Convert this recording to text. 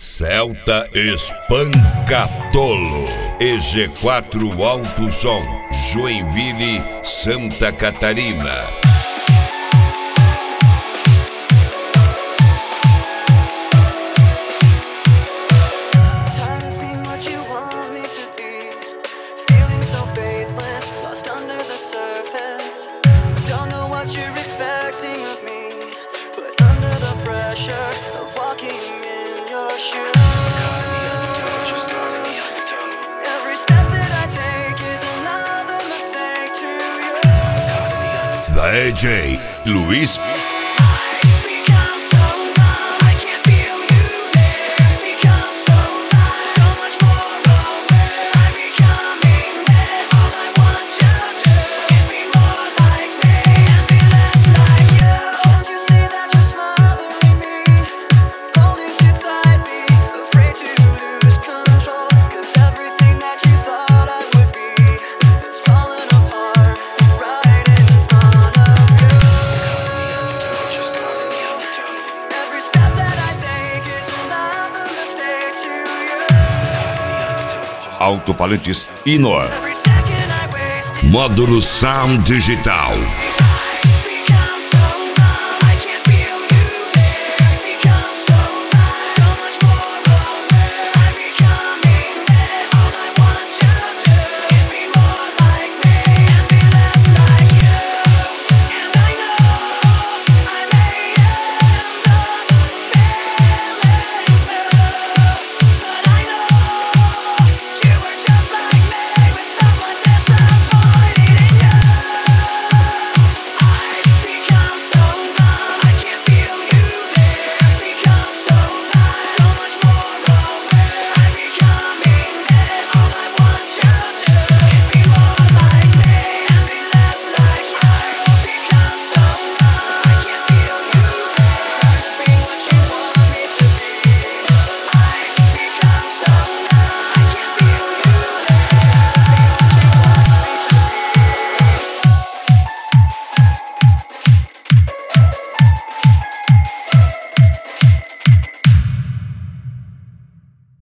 Celta Espancatolo, EG4 Alto Som, Joinville, Santa Catarina. So faithless, lost under the surface. Don't know what you're expecting of me, but under the pressure of walking in your shoes, every step that I take is another mistake to you. The AJ Luis. Alto-falantes Inor. Módulo Sound Digital.